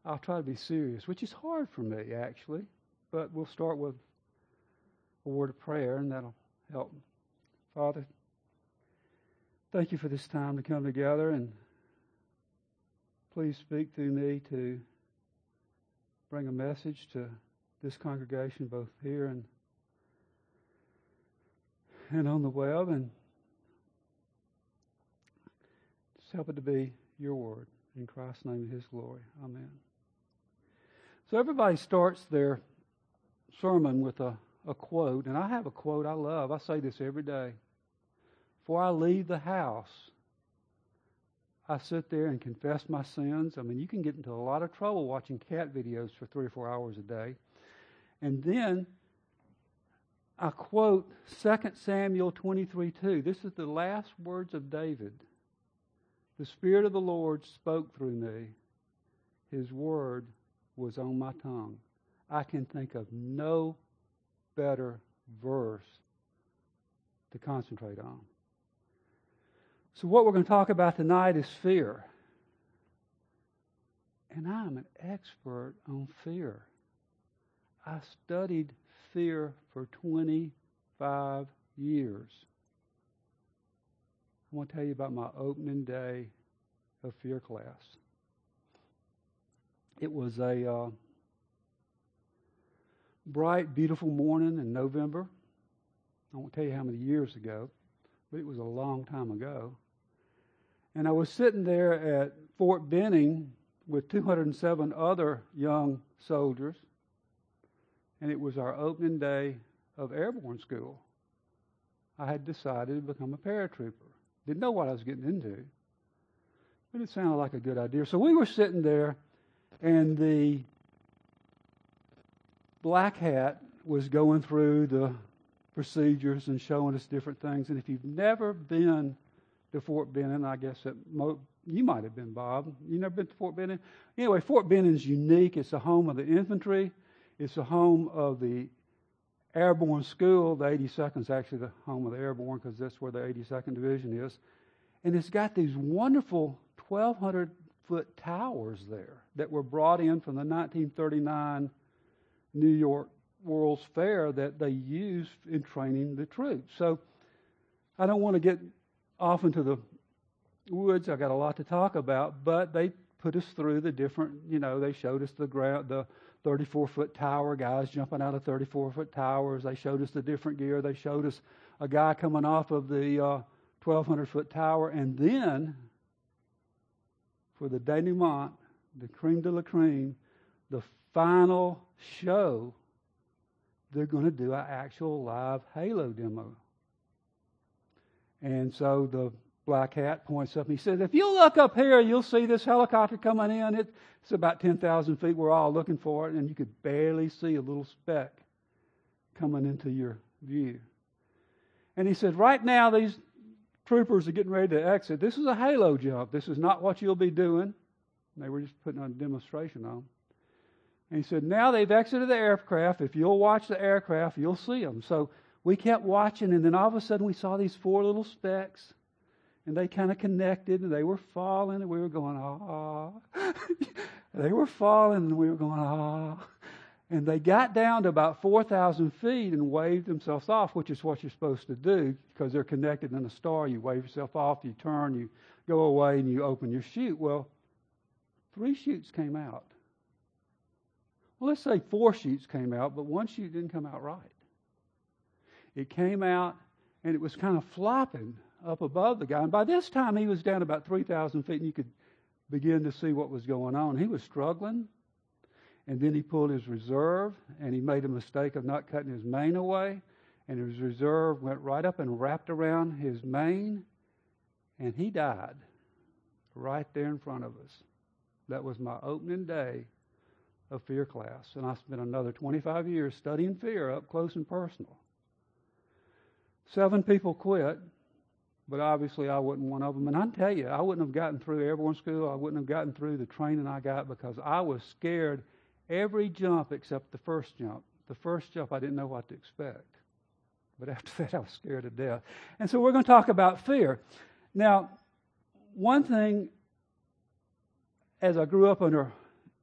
I'll try to be serious, which is hard for me, actually. But we'll start with a word of prayer, and that'll help. Father, thank you for this time to come together, and please speak through me to bring a message to this congregation, both here and on the web, and just help it to be your word. In Christ's name and his glory. Amen. So everybody starts their sermon with a quote, and I have a quote I love. I say this every day. Before I leave the house, I sit there and confess my sins. I mean, you can get into a lot of trouble watching cat videos for 3 or 4 hours a day. And then I quote 2 Samuel 23:2. This is the last words of David. The Spirit of the Lord spoke through me. His word was on my tongue. I can think of no better verse to concentrate on. So what we're going to talk about tonight is fear. And I'm an expert on fear. I studied fear for 25 years. I want to tell you about my opening day of fear class. It was a bright, beautiful morning in November. I won't tell you how many years ago, but it was a long time ago. And I was sitting there at Fort Benning with 207 other young soldiers, and it was our opening day of airborne school. I had decided to become a paratrooper. Didn't know what I was getting into, but it sounded like a good idea. So we were sitting there, and the black hat was going through the procedures and showing us different things. And if you've never been to Fort Benning, I guess you might have been, Bob. You never been to Fort Benning? Anyway, Fort Benning's unique. It's the home of the infantry. It's the home of the airborne school. The 82nd is actually the home of the airborne because that's where the 82nd Division is. And it's got these wonderful 1,200-foot towers there that were brought in from the 1939 New York World's Fair that they used in training the troops. So I don't want to get off into the woods. I got a lot to talk about, but they put us through the different, they showed us the 34-foot tower, guys jumping out of 34-foot towers. They showed us the different gear. They showed us a guy coming off of the 1,200-foot tower. And then, for the denouement, the creme de la creme, the final show, they're going to do an actual live Halo demo. And so the black hat points up and he says, if you look up here, you'll see this helicopter coming in. It's about 10,000 feet. We're all looking for it, and you could barely see a little speck coming into your view. And he said, right now, these troopers are getting ready to exit. This is a halo jump. This is not what you'll be doing. And they were just putting on a demonstration on. And he said, now they've exited the aircraft. If you'll watch the aircraft, you'll see them. So we kept watching, and then all of a sudden we saw these 4 little specks. And they kind of connected, and they were falling, and we were going, ah. They were falling, and we were going, ah. And they got down to about 4,000 feet and waved themselves off, which is what you're supposed to do because they're connected in a star. You wave yourself off, you turn, you go away, and you open your chute. Well, 3 chutes came out. Well, let's say 4 chutes came out, but 1 chute didn't come out right. It came out, and it was kind of flopping up above the guy. And by this time, he was down about 3,000 feet, and you could begin to see what was going on. He was struggling, and then he pulled his reserve, and he made a mistake of not cutting his main away, and his reserve went right up and wrapped around his main, and he died right there in front of us. That was my opening day of fear class, and I spent another 25 years studying fear up close and personal. 7 people quit, but obviously I wasn't one of them. And I tell you, I wouldn't have gotten through airborne school. I wouldn't have gotten through the training I got because I was scared every jump except the first jump. The first jump, I didn't know what to expect. But after that, I was scared to death. And so we're going to talk about fear. Now, one thing, as I grew up under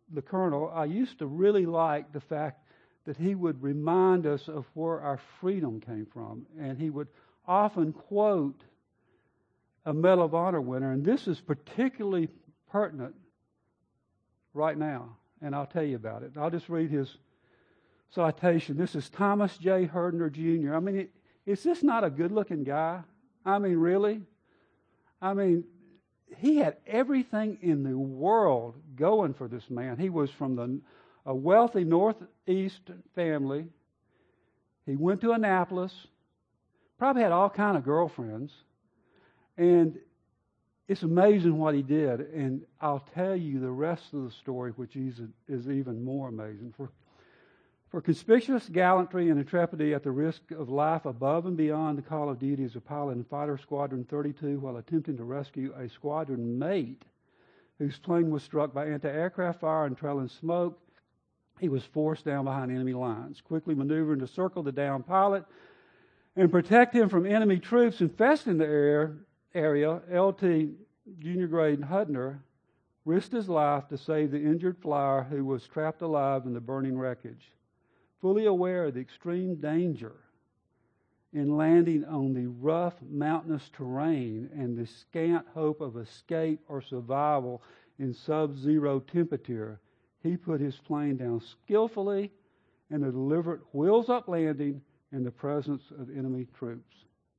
the colonel, I used to really like the fact that he would remind us of where our freedom came from. And he would often quote a Medal of Honor winner, and this is particularly pertinent right now, and I'll tell you about it. I'll just read his citation. This is Thomas J. Herdner, Jr. I mean, is this not a good-looking guy? I mean, really? I mean, he had everything in the world going for this man. He was from a wealthy Northeast family. He went to Annapolis, probably had all kind of girlfriends, and it's amazing what he did. And I'll tell you the rest of the story, which is even more amazing. For conspicuous gallantry and intrepidity at the risk of life above and beyond the call of duty as a pilot in Fighter Squadron 32 while attempting to rescue a squadron mate whose plane was struck by anti-aircraft fire and trailing smoke, he was forced down behind enemy lines, quickly maneuvering to circle the downed pilot and protect him from enemy troops infesting the area. LT Junior Grade Hutner risked his life to save the injured flyer who was trapped alive in the burning wreckage. Fully aware of the extreme danger in landing on the rough mountainous terrain and the scant hope of escape or survival in sub-zero temperature, he put his plane down skillfully in a deliberate wheels-up landing in the presence of enemy troops.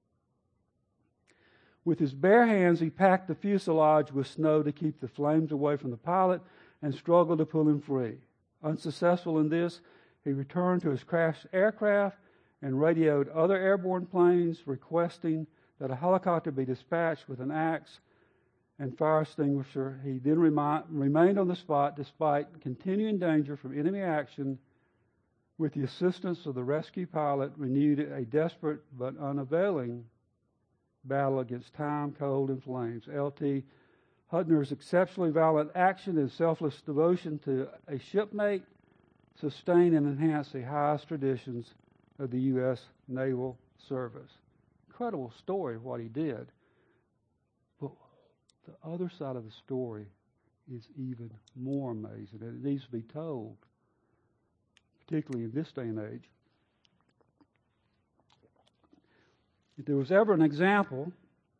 With his bare hands, he packed the fuselage with snow to keep the flames away from the pilot and struggled to pull him free. Unsuccessful in this, he returned to his crashed aircraft and radioed other airborne planes requesting that a helicopter be dispatched with an axe and fire extinguisher. He then remained on the spot despite continuing danger from enemy action. With the assistance of the rescue pilot, renewed a desperate but unavailing battle against time, cold, and flames. L.T. Hutner's exceptionally valiant action and selfless devotion to a shipmate sustain and enhance the highest traditions of the U.S. Naval Service. Incredible story of what he did. But the other side of the story is even more amazing, and it needs to be told, particularly in this day and age. If there was ever an example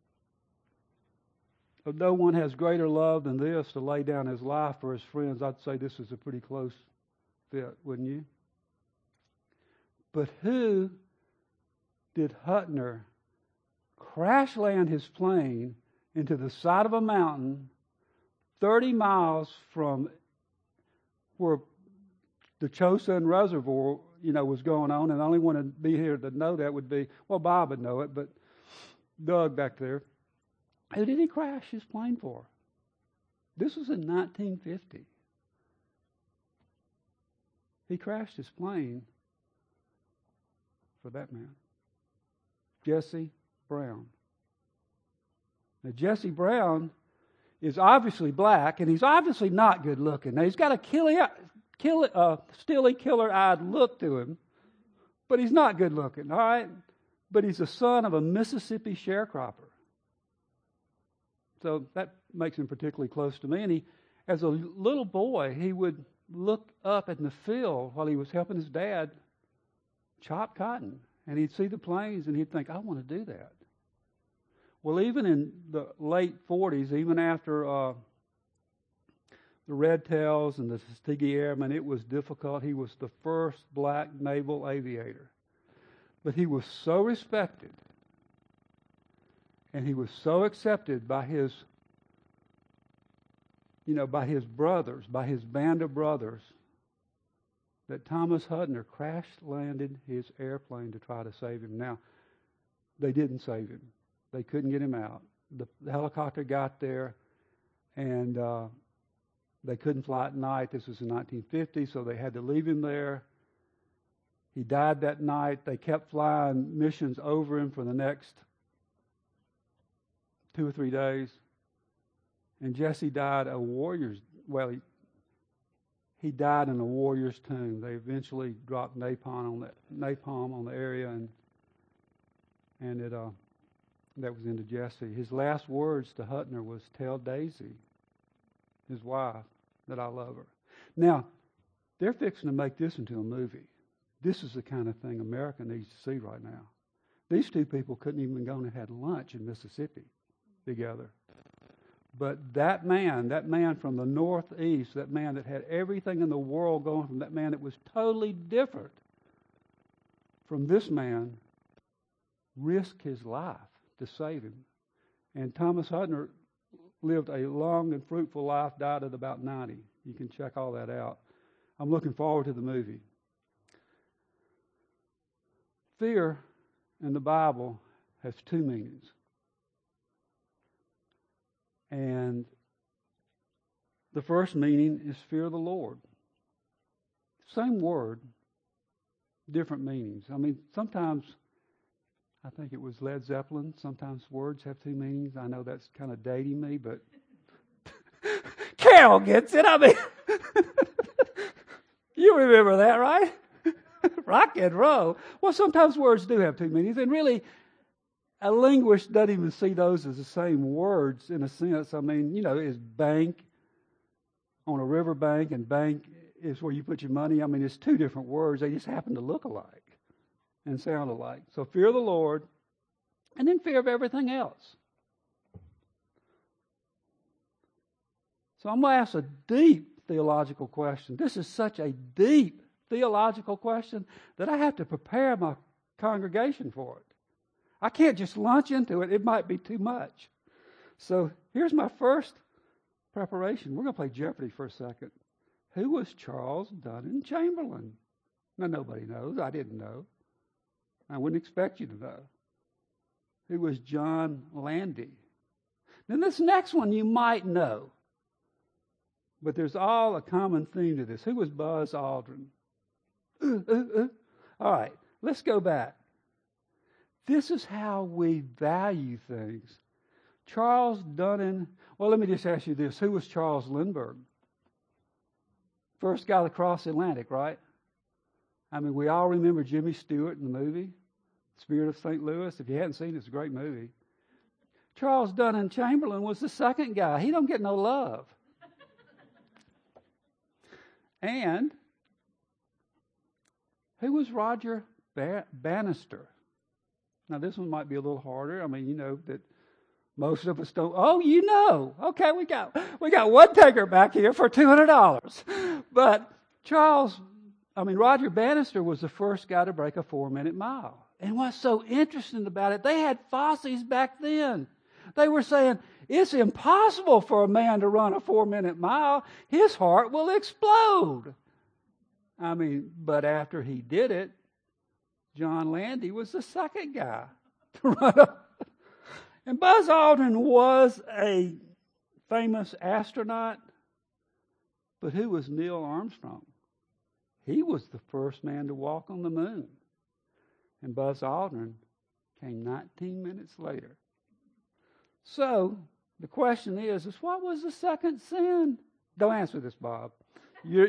of no one has greater love than this to lay down his life for his friends, I'd say this is a pretty close fit, wouldn't you? But who did Hutner crash land his plane into the side of a mountain 30 miles from where the Chosin Reservoir, was going on? And the only one to be here to know that would be, well, Bob would know it, but Doug back there. Who did he crash his plane for? This was in 1950. He crashed his plane for that man, Jesse Brown. Now, Jesse Brown is obviously black, and he's obviously not good looking. Now, he's got a steely, killer-eyed look to him, but he's not good looking, all right? But he's the son of a Mississippi sharecropper. So that makes him particularly close to me. And he, as a little boy, he would look up in the field while he was helping his dad chop cotton. And he'd see the planes and he'd think, I want to do that. Well, even in the late 40s, even after the Red Tails and the Tuskegee Airmen, it was difficult. He was the first black naval aviator. But he was so respected and he was so accepted by his brothers, by his band of brothers, that Thomas Hutner crash-landed his airplane to try to save him. Now, they didn't save him. They couldn't get him out. The helicopter got there, and they couldn't fly at night. This was in 1950, so they had to leave him there. He died that night. They kept flying missions over him for the next 2 or 3 days. And Jesse died a warrior's, he died in a warrior's tomb. They eventually dropped napalm on the area, and it that was into Jesse. His last words to Hutner was, "Tell Daisy, his wife, that I love her." Now, they're fixing to make this into a movie. This is the kind of thing America needs to see right now. These two people couldn't even go and had lunch in Mississippi together. But that man from the Northeast, that man that had everything in the world going from that man that was totally different from this man, risked his life to save him. And Thomas Hutner lived a long and fruitful life, died at about 90. You can check all that out. I'm looking forward to the movie. Fear in the Bible has two meanings. And the first meaning is fear of the Lord. Same word, different meanings. I mean, sometimes, I think it was Led Zeppelin, sometimes words have two meanings. I know that's kind of dating me, but Carol gets it. I mean, you remember that, right? Rock and roll. Well, sometimes words do have two meanings, and really, a linguist doesn't even see those as the same words in a sense. I mean, is bank on a river bank, and bank is where you put your money. I mean, it's two different words. They just happen to look alike and sound alike. So fear of the Lord, and then fear of everything else. So I'm going to ask a deep theological question. This is such a deep theological question that I have to prepare my congregation for it. I can't just launch into it. It might be too much. So here's my first preparation. We're going to play Jeopardy for a second. Who was Charles Dunnan Chamberlain? Now, nobody knows. I didn't know. I wouldn't expect you to know. Who was John Landy? Then this next one you might know. But there's all a common theme to this. Who was Buzz Aldrin? All right, let's go back. This is how we value things. Charles Dunnan, well, let me just ask you this. Who was Charles Lindbergh? First guy to cross the Atlantic, right? I mean, we all remember Jimmy Stewart in the movie, Spirit of St. Louis. If you hadn't seen it, it's a great movie. Charles Dunnan Chamberlain was the second guy. He don't get no love. And who was Roger Bannister? Now, this one might be a little harder. I mean, that most of us don't. Oh, okay, we got one taker back here for $200. But Roger Bannister was the first guy to break a 4-minute mile. And what's so interesting about it, they had fossies back then. They were saying, it's impossible for a man to run a 4-minute mile. His heart will explode. But after he did it, John Landy was the second guy to run up. And Buzz Aldrin was a famous astronaut. But who was Neil Armstrong? He was the first man to walk on the moon. And Buzz Aldrin came 19 minutes later. So, the question is what was the second sin? Don't answer this, Bob. You're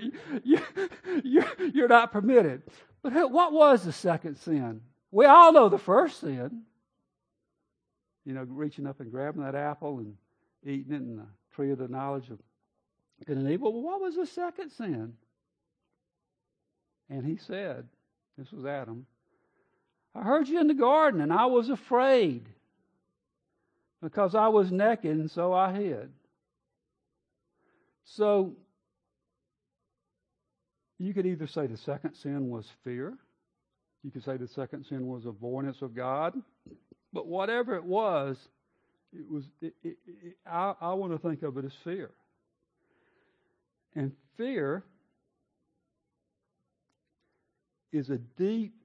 not permitted. But what was the second sin? We all know the first sin. Reaching up and grabbing that apple and eating it in the tree of the knowledge of good and evil. Well, what was the second sin? And he said, this was Adam, I heard you in the garden and I was afraid because I was naked and so I hid. So, you could either say the second sin was fear. You could say the second sin was avoidance of God. But whatever it was, I want to think of it as fear. And fear is a deep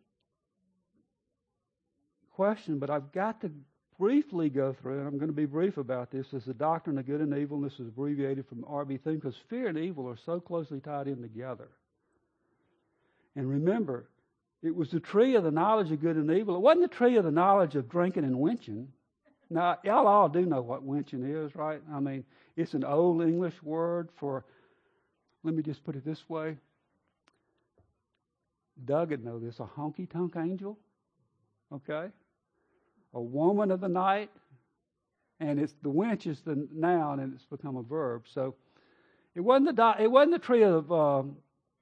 question, but I've got to briefly go through it. I'm going to be brief about this. It's the doctrine of good and evil. This is abbreviated from R.B. Theme because fear and evil are so closely tied in together. And remember, it was the tree of the knowledge of good and evil. It wasn't the tree of the knowledge of drinking and wenching. Now, y'all all do know what wenching is, right? It's an old English word for, let me just put it this way. Doug would know this, a honky-tonk angel, okay? A woman of the night, and it's the wench is the noun, and it's become a verb. So It wasn't the tree of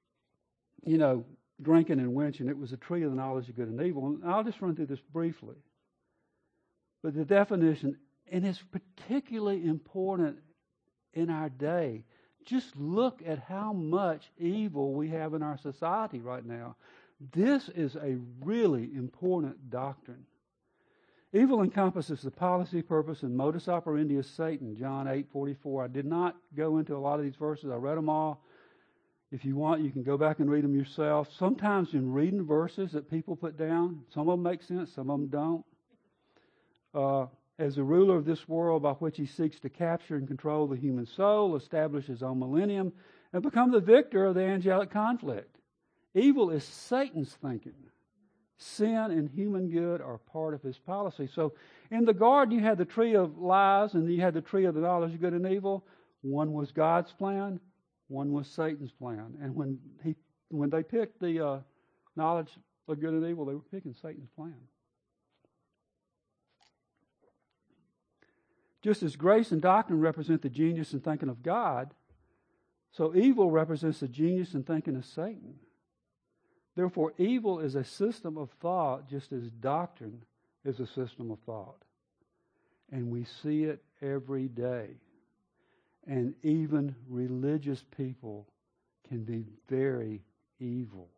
drinking and wenching. It was the tree of the knowledge of good and evil. And I'll just run through this briefly. But the definition, and it's particularly important in our day. Just look at how much evil we have in our society right now. This is a really important doctrine. Evil encompasses the policy, purpose, and modus operandi of Satan, John 8:44. I did not go into a lot of these verses. I read them all. If you want, you can go back and read them yourself. Sometimes in reading verses that people put down, some of them make sense, some of them don't. As the ruler of this world by which he seeks to capture and control the human soul, establish his own millennium, and become the victor of the angelic conflict. Evil is Satan's thinking. Sin and human good are part of his policy. So in the garden you had the tree of lies and you had the tree of the knowledge of good and evil. One was God's plan, one was Satan's plan. And when they picked the knowledge of good and evil, they were picking Satan's plan. Just as grace and doctrine represent the genius in thinking of God, so evil represents the genius in thinking of Satan. Therefore, evil is a system of thought just as doctrine is a system of thought. And we see it every day. And even religious people can be very evil.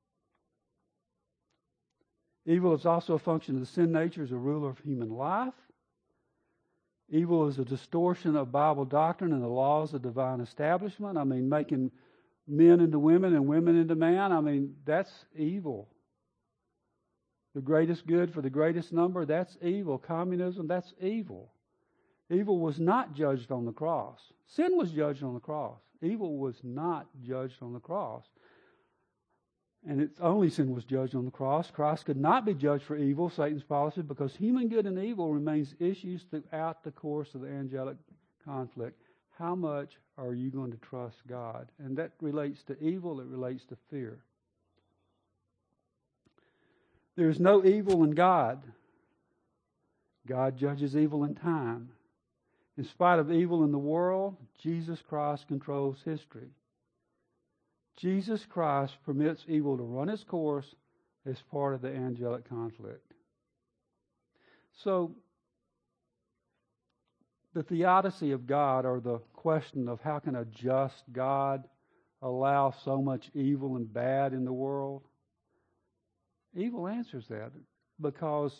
Evil is also a function of the sin nature as a ruler of human life. Evil is a distortion of Bible doctrine and the laws of divine establishment. I mean, making men into women and women into man. I mean, that's evil. The greatest good for the greatest number, that's evil. Communism, that's evil. Evil was not judged on the cross. Sin was judged on the cross. Evil was not judged on the cross. And it's only sin was judged on the cross. Christ could not be judged for evil, Satan's policy, because human good and evil remains issues throughout the course of the angelic conflict. How much are you going to trust God? And that relates to evil, it relates to fear. There is no evil in God. God judges evil in time. In spite of evil in the world, Jesus Christ controls history. Jesus Christ permits evil to run its course as part of the angelic conflict. So, the theodicy of God, or the question of how can a just God allow so much evil and bad in the world? Evil answers that because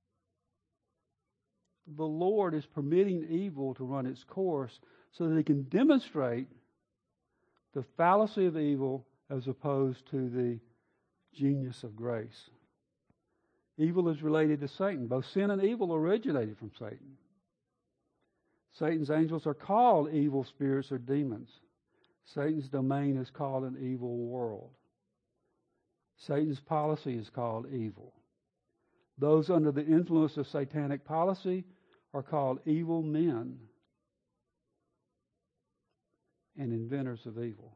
the Lord is permitting evil to run its course so that He can demonstrate the fallacy of evil as opposed to the genius of grace. Evil is related to Satan. Both sin and evil originated from Satan. Satan's angels are called evil spirits or demons. Satan's domain is called an evil world. Satan's policy is called evil. Those under the influence of satanic policy are called evil men and inventors of evil.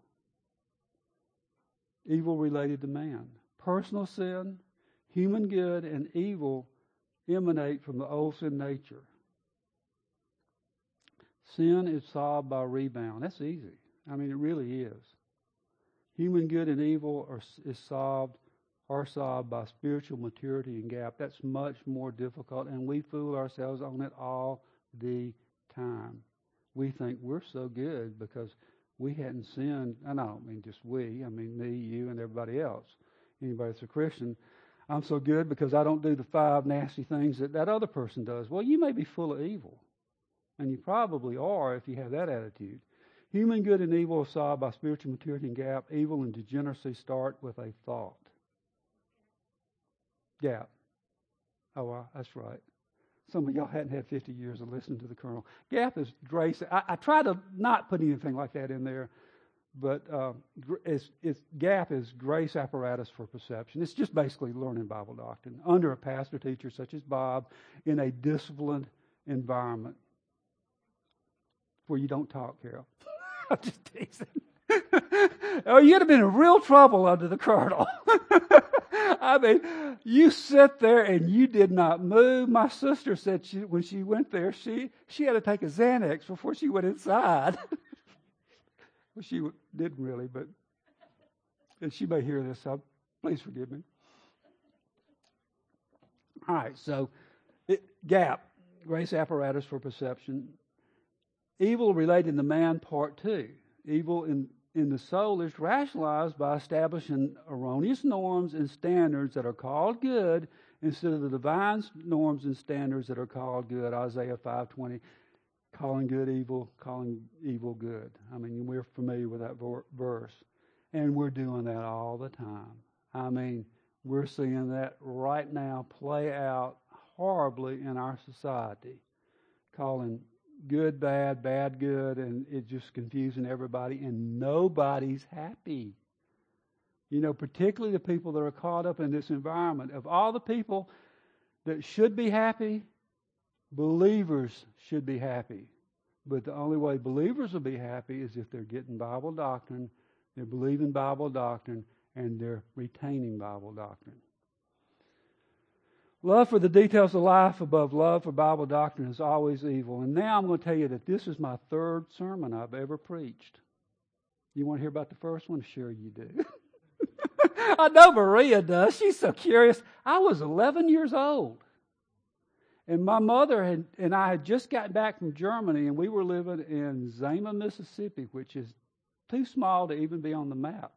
Evil related to man. Personal sin, human good, and evil emanate from the old sin nature. Sin is solved by rebound. That's easy. I mean, it really is. Human good and evil are solved by spiritual maturity and gap. That's much more difficult, and we fool ourselves on it all the time. We think we're so good because we hadn't sinned, and I don't mean just we, I mean me, you, and everybody else. Anybody that's a Christian, I'm so good because I don't do the 5 nasty things that other person does. Well, you may be full of evil, and you probably are if you have that attitude. Human good and evil are solved by spiritual maturity and gap. Evil and degeneracy start with a thought. Gap. Oh, that's right. Some of y'all hadn't had 50 years of listening to the Colonel. Gap is grace. I try to not put anything like that in there, but gap is grace apparatus for perception. It's just basically learning Bible doctrine under a pastor teacher such as Bob in a disciplined environment where you don't talk, Carol. I'm just teasing. Oh, you'd have been in real trouble under the Colonel. I mean, you sit there and you did not move. My sister said when she went there, she had to take a Xanax before she went inside. Well, she didn't really, but and she may hear this, so please forgive me. All right, so GAP, grace apparatus for perception. Evil related to man, part 2. Evil in the soul is rationalized by establishing erroneous norms and standards that are called good instead of the divine norms and standards that are called good. Isaiah 5:20, calling good evil, calling evil good. I mean, we're familiar with that verse. And we're doing that all the time. I mean, we're seeing that right now play out horribly in our society, calling good bad, bad good, and it's just confusing everybody, and nobody's happy. You know, particularly the people that are caught up in this environment. Of all the people that should be happy, believers should be happy. But the only way believers will be happy is if they're getting Bible doctrine, they're believing Bible doctrine, and they're retaining Bible doctrine. Love for the details of life above love for Bible doctrine is always evil. And now I'm going to tell you that this is my 3rd sermon I've ever preached. You want to hear about the first one? Sure you do. I know Maria does. She's so curious. I was 11 years old. And my mother and I had just gotten back from Germany, and we were living in Zama, Mississippi, which is too small to even be on the map.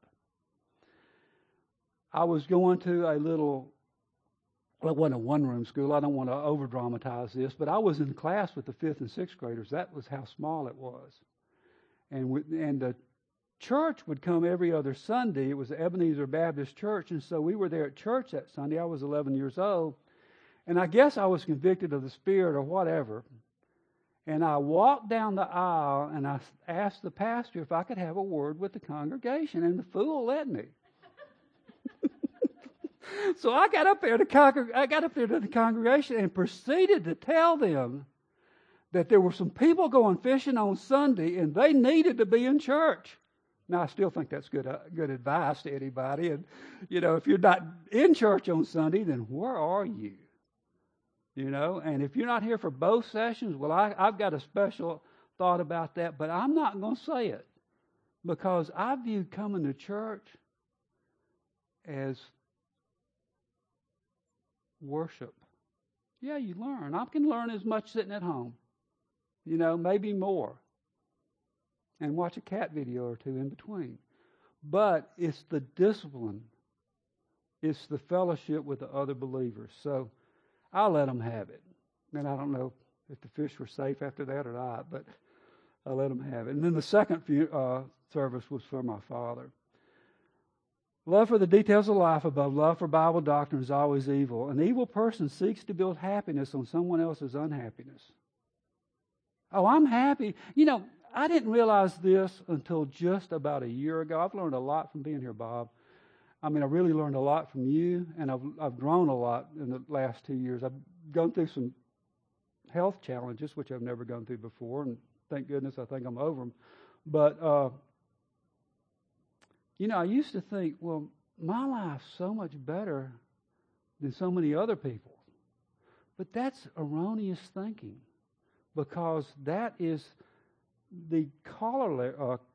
I was going to a little, well, it wasn't a one-room school. I don't want to over-dramatize this, but I was in class with the 5th and 6th graders. That was how small it was. And the church would come every other Sunday. It was the Ebenezer Baptist Church, and so we were there at church that Sunday. I was 11 years old, and I guess I was convicted of the Spirit or whatever. And I walked down the aisle, and I asked the pastor if I could have a word with the congregation, and the fool let me. So I got up there to the congregation and proceeded to tell them that there were some people going fishing on Sunday, and they needed to be in church. Now, I still think that's good advice to anybody. And, you know, if you're not in church on Sunday, then where are you? You know, and if you're not here for both sessions, well, I've got a special thought about that, but I'm not going to say it because I view coming to church as worship. Yeah, you learn. I can learn as much sitting at home, you know, maybe more, and watch a cat video or two in between. But it's the discipline. It's the fellowship with the other believers. So I'll let them have it. And I don't know if the fish were safe after that or not, but I let them have it. And then the second service was for my father. Love for the details of life above love for Bible doctrine is always evil. An evil person seeks to build happiness on someone else's unhappiness. Oh, I'm happy. You know, I didn't realize this until just about a year ago. I've learned a lot from being here, Bob. I mean, I really learned a lot from you, and I've grown a lot in the last 2 years. I've gone through some health challenges, which I've never gone through before, and thank goodness I think I'm over them. But, you know, I used to think, well, my life's so much better than so many other people's. But that's erroneous thinking, because that is the corollary,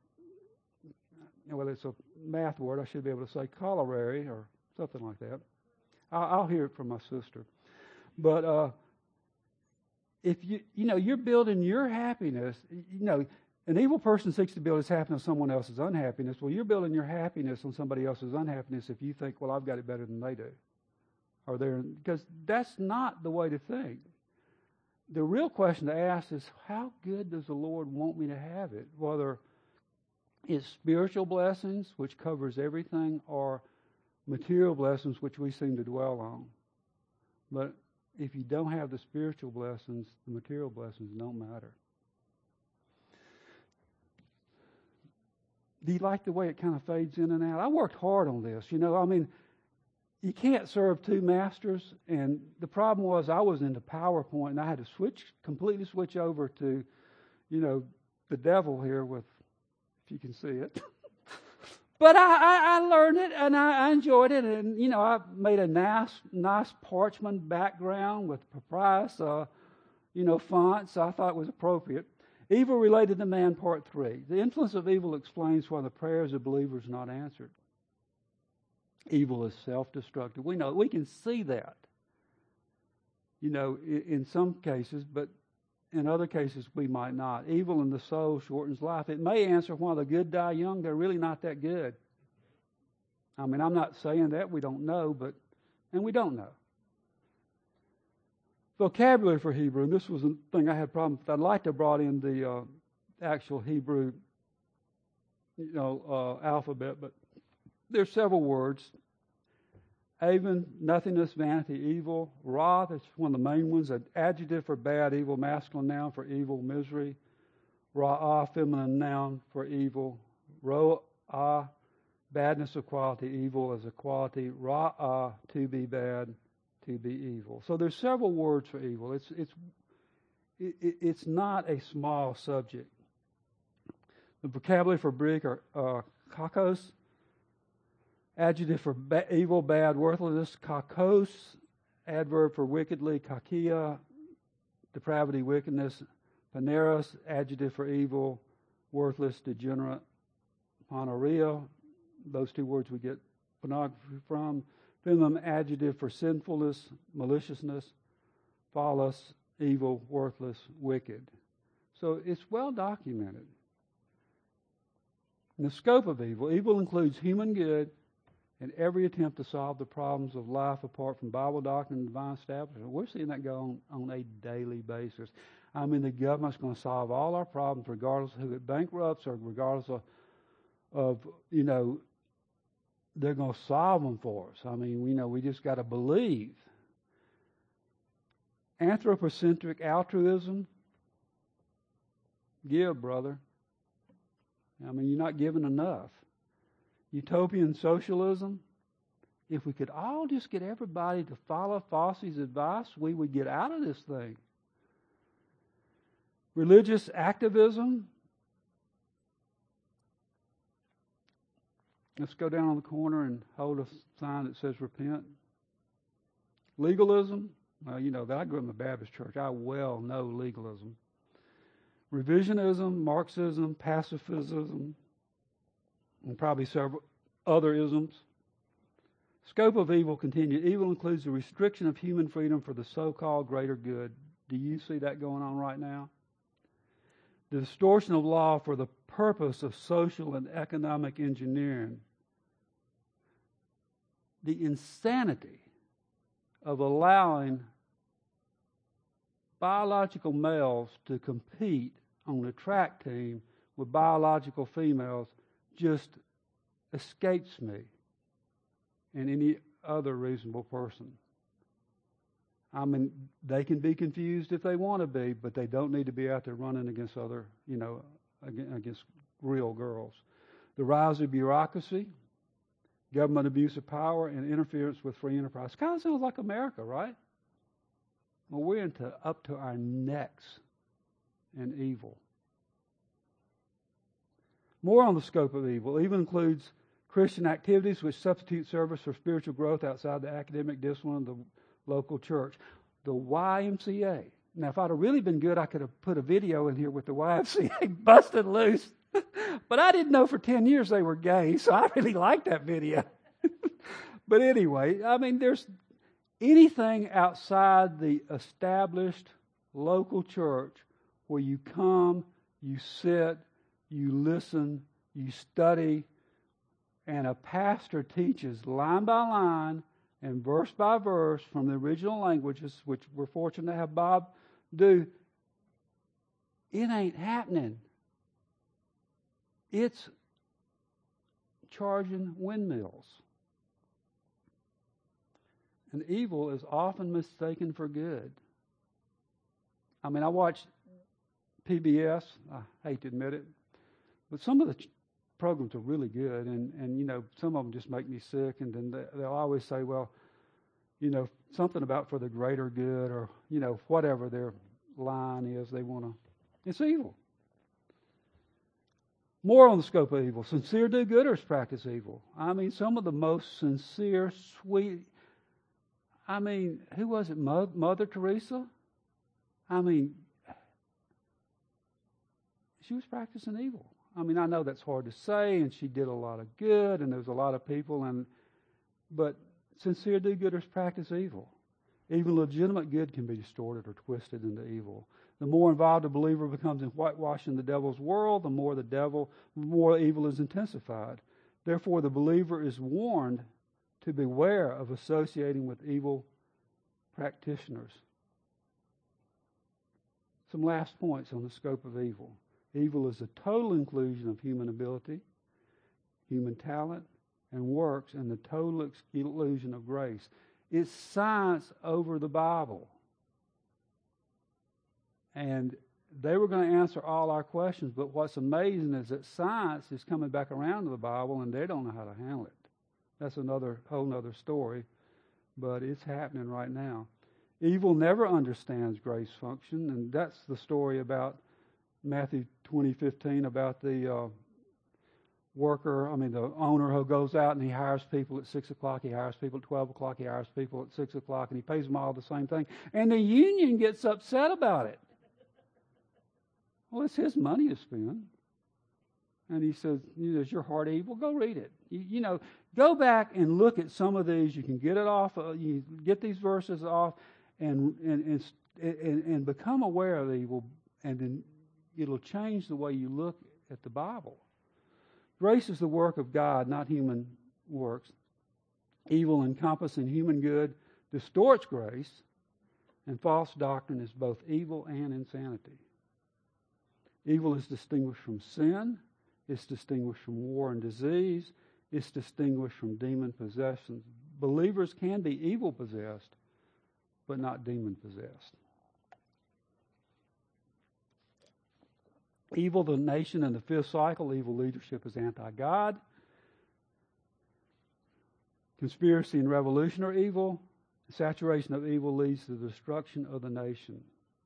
well, it's a math word. I should be able to say corollary or something like that. I'll hear it from my sister. But if you're building your happiness, you know, an evil person seeks to build his happiness on someone else's unhappiness. Well, you're building your happiness on somebody else's unhappiness if you think, well, I've got it better than they do. Because that's not the way to think. The real question to ask is, how good does the Lord want me to have it? Whether it's spiritual blessings, which covers everything, or material blessings, which we seem to dwell on. But if you don't have the spiritual blessings, the material blessings don't matter. Do you like the way it kind of fades in and out? I worked hard on this. You know, I mean, you can't serve two masters. And the problem was I was into PowerPoint, and I had to completely switch over to, you know, the devil here with, if you can see it. But I learned it, and I enjoyed it. And, you know, I made a nice parchment background with Papyrus, font, so I thought it was appropriate. Evil related to man, part 3. The influence of evil explains why the prayers of believers are not answered. Evil is self-destructive. We know, we can see that. In some cases, but in other cases we might not. Evil in the soul shortens life. It may answer why the good die young. They're really not that good. I'm not saying that. We don't know, and we don't know. Vocabulary for Hebrew, and this was a thing I had problems with. I'd like to have brought in the actual Hebrew, alphabet, but there's several words. Avon, nothingness, vanity, evil. Ra, that's one of the main ones, an adjective for bad, evil, masculine noun for evil, misery. Ra'ah, feminine noun for evil. Ro'ah, badness of quality, evil as a quality. Ra'ah, to be bad, to be evil. So there's several words for evil. It's not a small subject. The vocabulary for Greek are kakos, adjective for evil, bad, worthlessness. Kakos, adverb for wickedly. Kakia, depravity, wickedness. Paneros, adjective for evil, worthless, degenerate. Panoria, those two words we get pornography from. Feminine, adjective for sinfulness, maliciousness. Phallus, evil, worthless, wicked. So it's well documented. In the scope of evil, evil includes human good and every attempt to solve the problems of life apart from Bible doctrine and divine establishment. We're seeing that go on a daily basis. The government's going to solve all our problems regardless of who it bankrupts or regardless of they're going to solve them for us. We just got to believe. Anthropocentric altruism. Give, brother. You're not giving enough. Utopian socialism. If we could all just get everybody to follow Fosse's advice, we would get out of this thing. Religious activism. Let's go down on the corner and hold a sign that says repent. Legalism. Well, that I grew up in the Baptist church. I well know legalism. Revisionism, Marxism, pacifism, and probably several other isms. Scope of evil continued. Evil includes the restriction of human freedom for the so-called greater good. Do you see that going on right now? The distortion of law for the purpose of social and economic engineering. The insanity of allowing biological males to compete on a track team with biological females just escapes me and any other reasonable person. They can be confused if they want to be, but they don't need to be out there running against against real girls. The rise of bureaucracy, government abuse of power, and interference with free enterprise. Kind of sounds like America, right? Well, we're up to our necks in evil. More on the scope of evil. Evil includes Christian activities which substitute service for spiritual growth outside the academic discipline of the local church. The YMCA. Now, if I'd have really been good, I could have put a video in here with the YMCA busted loose. But I didn't know for 10 years they were gay, so I really liked that video. But anyway, there's anything outside the established local church where you come, you sit, you listen, you study, and a pastor teaches line by line and verse by verse from the original languages, which we're fortunate to have Bob do. It ain't happening. It's charging windmills. And evil is often mistaken for good. I watch PBS. I hate to admit it. But some of the programs are really good. And some of them just make me sick. And then they'll always say, well, something about for the greater good or, whatever their line is they want to. It's evil. More on the scope of evil. Sincere do-gooders practice evil. Some of the most sincere, sweet. Who was it? Mother Teresa? She was practicing evil. I mean, I know that's hard to say, and she did a lot of good, and there's a lot of people, but sincere do-gooders practice evil. Even legitimate good can be distorted or twisted into evil. The more involved a believer becomes in whitewashing the devil's world, the more evil is intensified. Therefore, the believer is warned to beware of associating with evil practitioners. Some last points on the scope of evil. Evil is a total inclusion of human ability, human talent, and works, and the total exclusion of grace. It's science over the Bible. And they were going to answer all our questions, but what's amazing is that science is coming back around to the Bible, and they don't know how to handle it. That's whole other story, but it's happening right now. Evil never understands grace function, and that's the story about Matthew 20:15 about the the owner who goes out and he hires people at 6 o'clock, he hires people at 12 o'clock, he hires people at 6 o'clock, and he pays them all the same thing. And the union gets upset about it. Well, it's his money to spend. And he says, is your heart evil? Go read it. Go back and look at some of these. You can get it off. You get these verses off and become aware of evil, and then it'll change the way you look at the Bible. Grace is the work of God, not human works. Evil encompassing human good distorts grace, and false doctrine is both evil and insanity. Evil is distinguished from sin. It's distinguished from war and disease. It's distinguished from demon possession. Believers can be evil possessed, but not demon possessed. Evil, the nation, in the fifth cycle, evil leadership is anti-God. Conspiracy and revolution are evil. Saturation of evil leads to the destruction of the nation.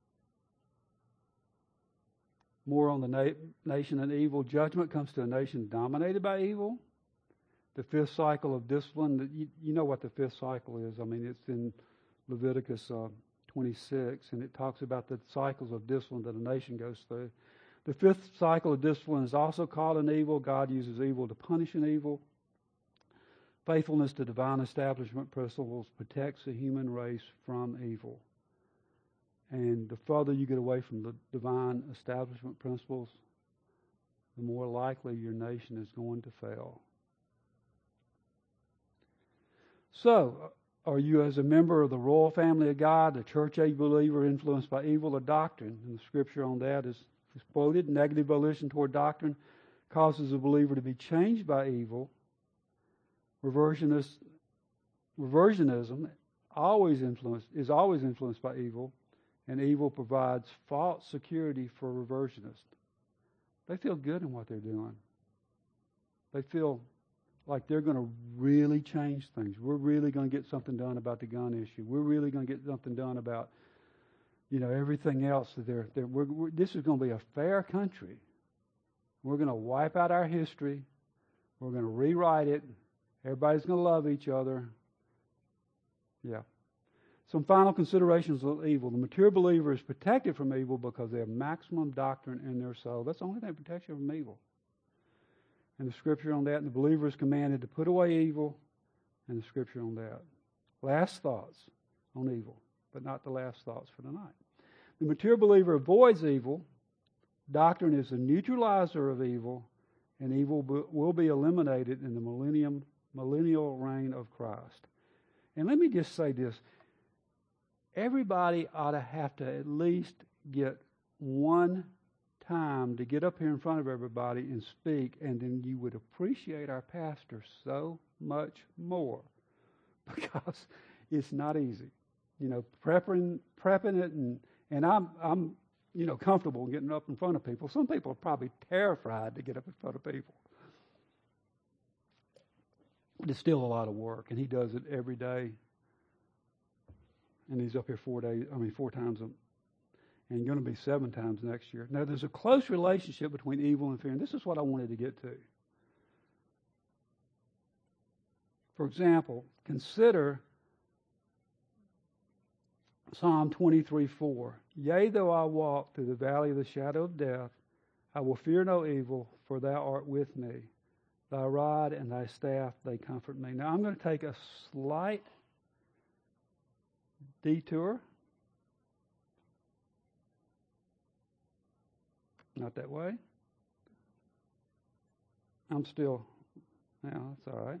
More on the nation and evil. Judgment comes to a nation dominated by evil. The fifth cycle of discipline, you know what the fifth cycle is. It's in Leviticus 26, and it talks about the cycles of discipline that a nation goes through. The fifth cycle of discipline is also called an evil. God uses evil to punish an evil. Faithfulness to divine establishment principles protects the human race from evil. And the further you get away from the divine establishment principles, the more likely your nation is going to fail. So, are you, as a member of the royal family of God, a church-age believer influenced by evil or doctrine? And the scripture on that is quoted. Negative volition toward doctrine causes a believer to be changed by evil. Reversionism is always influenced by evil, and evil provides false security for reversionists. They feel good in what they're doing. They feel like they're going to really change things. We're really going to get something done about the gun issue. We're really going to get something done about, everything else. This is going to be a fair country. We're going to wipe out our history. We're going to rewrite it. Everybody's going to love each other. Yeah. Some final considerations of evil. The mature believer is protected from evil because they have maximum doctrine in their soul. That's the only thing that protects you from evil. And the scripture on that, and the believer is commanded to put away evil, and the scripture on that. Last thoughts on evil, but not the last thoughts for tonight. The mature believer avoids evil. Doctrine is a neutralizer of evil, and evil will be eliminated in the millennial reign of Christ. And let me just say this. Everybody ought to have to at least get one time to get up here in front of everybody and speak, and then you would appreciate our pastor so much more, because it's not easy. Prepping it, and I'm comfortable getting up in front of people. Some people are probably terrified to get up in front of people. But it's still a lot of work, and he does it every day. And he's up here 4 times and going to be 7 times next year. Now, there's a close relationship between evil and fear, and this is what I wanted to get to. For example, consider Psalm 23:4. Yea, though I walk through the valley of the shadow of death, I will fear no evil, for thou art with me. Thy rod and thy staff, they comfort me. Now I'm going to take a slight detour. Not that way. I'm still, now that's all right.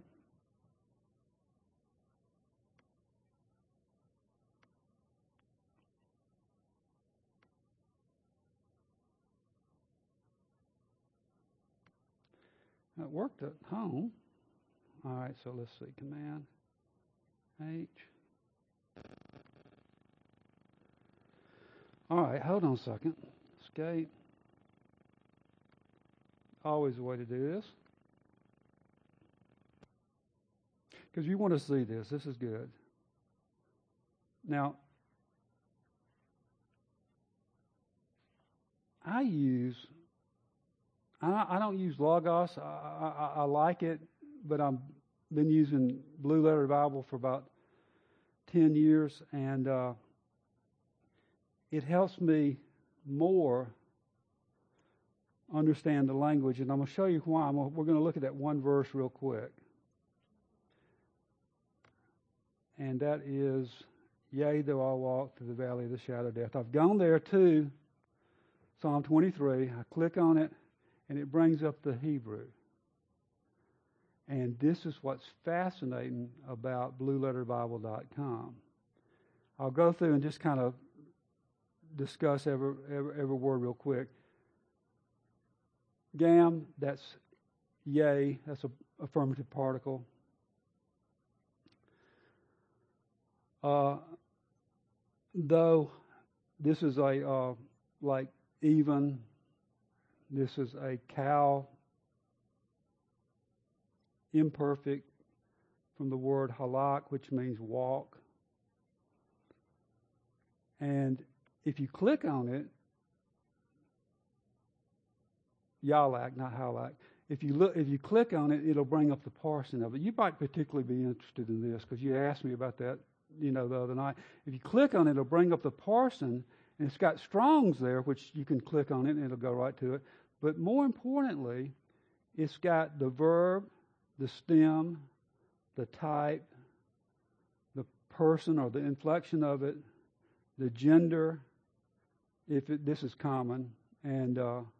It worked at home. All right, so let's see. Command H. All right, hold on a second. Escape. Always a way to do this. Because you want to see this. This is good. Now, I don't use Logos. I like it, but I've been using Blue Letter Bible for about 10 years, and it helps me more understand the language, and I'm going to show you why. We're going to look at that one verse real quick. And that is, yea, though I walk through the valley of the shadow of death. I've gone there to Psalm 23. I click on it, and it brings up the Hebrew. And this is what's fascinating about BlueLetterBible.com. I'll go through and just kind of discuss every word real quick. Gam, that's yea, that's an affirmative particle. Though, this is a, like even, this is a cow, imperfect, from the word halak, which means walk. And if you click on it, Yalak, not halak. If you click on it, it'll bring up the parsing of it. You might particularly be interested in this because you asked me about that, the other night. If you click on it, it'll bring up the parsing, and it's got Strong's there, which you can click on it and it'll go right to it. But more importantly, it's got the verb, the stem, the type, the person or the inflection of it, the gender, this is common, and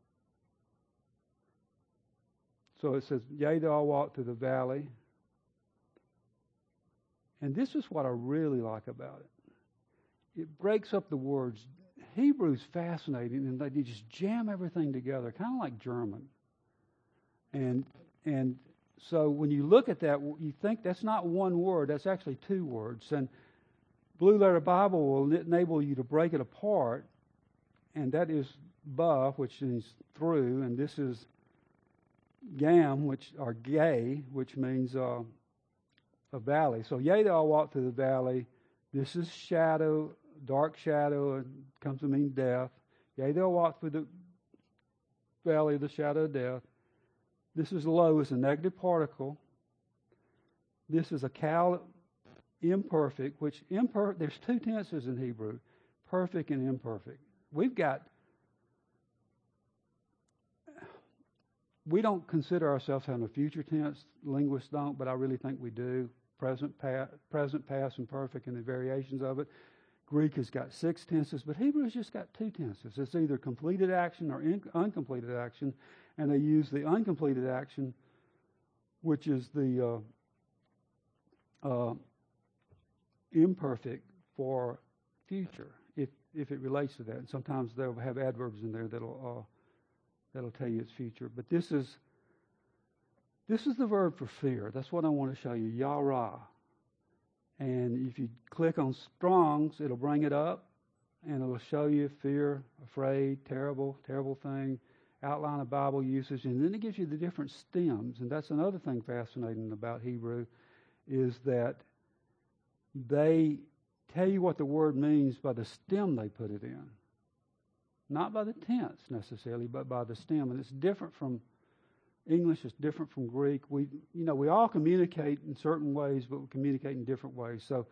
so it says, yea, though I walk through the valley. And this is what I really like about it. It breaks up the words. Hebrew's fascinating, and they just jam everything together, kind of like German. And so when you look at that, you think that's not one word, that's actually two words. And Blue Letter Bible will enable you to break it apart, and that is ba, which means through, and this is gam, or gay, which means a valley. So, yea, though I walk through the valley, this is shadow, dark shadow, and comes to mean death. Yea, though I walk through the valley of the shadow of death. This is low, is a negative particle. This is a cow, imperfect, which there's two tenses in Hebrew, perfect and imperfect. We don't consider ourselves having a future tense. Linguists don't, but I really think we do. Present, past, and perfect, and the variations of it. Greek has got 6 tenses, but Hebrew has just got 2 tenses. It's either completed action or uncompleted action, and they use the uncompleted action, which is the imperfect for future, if it relates to that. And sometimes they'll have adverbs in there that'll tell you it's future. But this is the verb for fear. That's what I want to show you, yara. And if you click on Strong's, it'll bring it up, and it'll show you fear, afraid, terrible, terrible thing, outline of Bible usage, and then it gives you the different stems. And that's another thing fascinating about Hebrew, is that they tell you what the word means by the stem they put it in. Not by the tense necessarily, but by the stem. And it's different from English, it's different from Greek. We all communicate in certain ways, but we communicate in different ways. So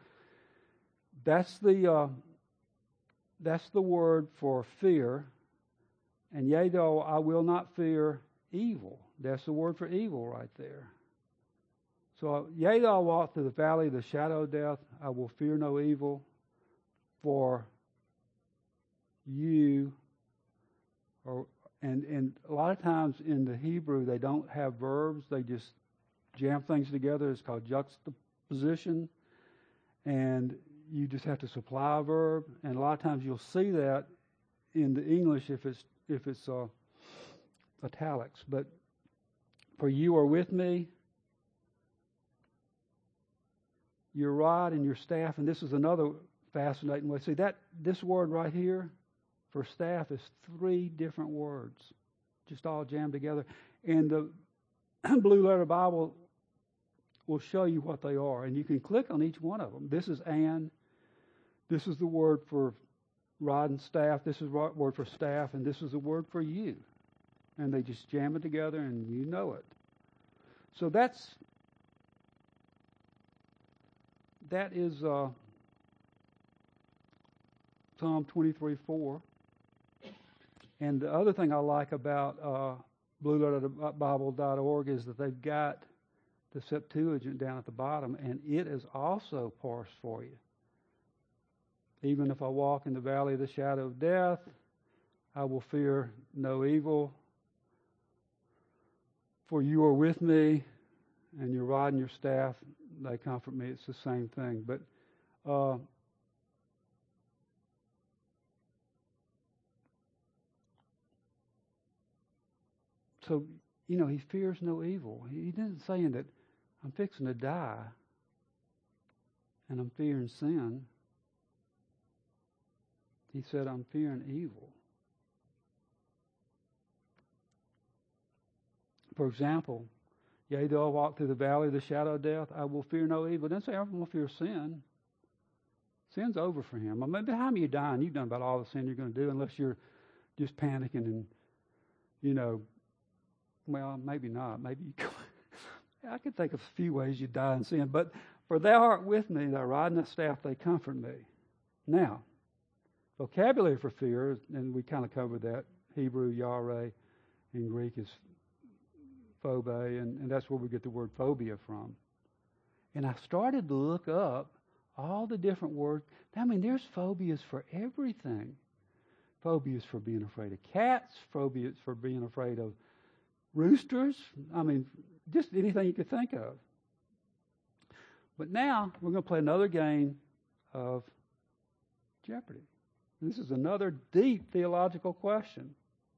that's the word for fear. And yea, though I will not fear evil. That's the word for evil right there. So, yea, though I walk through the valley of the shadow of death, I will fear no evil, for you. And a lot of times in the Hebrew, they don't have verbs. They just jam things together. It's called juxtaposition. And you just have to supply a verb. And a lot of times you'll see that in the English if it's italics. But for you are with me, your rod and your staff, and this is another fascinating way. See, this word right here for staff is 3 different words, just all jammed together. And the Blue Letter Bible will show you what they are, and you can click on each one of them. This is and. This is the word for rod and staff. This is the word for staff, and this is the word for you. And they just jam it together, and you know it. So that is Psalm 23:4. And the other thing I like about BlueLetterBible.org is that they've got the Septuagint down at the bottom, and it is also parsed for you. Even if I walk in the valley of the shadow of death, I will fear no evil, for you are with me, and your rod and your staff, they comfort me. It's the same thing. But so, he fears no evil. He isn't saying that I'm fixing to die and I'm fearing sin. He said, I'm fearing evil. For example, yea, though I walk through the valley of the shadow of death, I will fear no evil. It doesn't say I'm going to fear sin. Sin's over for him. I mean, by the time you die, and you've done about all the sin you're going to do, unless you're just panicking and, well, maybe not. Maybe you I could think of a few ways you die in sin. But for thou art with me, thy rod and thy staff, they comfort me. Now, vocabulary for fear, and we kind of covered that. Hebrew, yare, in Greek is phobe, and that's where we get the word phobia from. And I started to look up all the different words. I mean, there's phobias for everything. Phobias for being afraid of cats, phobias for being afraid of roosters. I mean, just anything you could think of. But now we're going to play another game of Jeopardy. This is another deep theological question.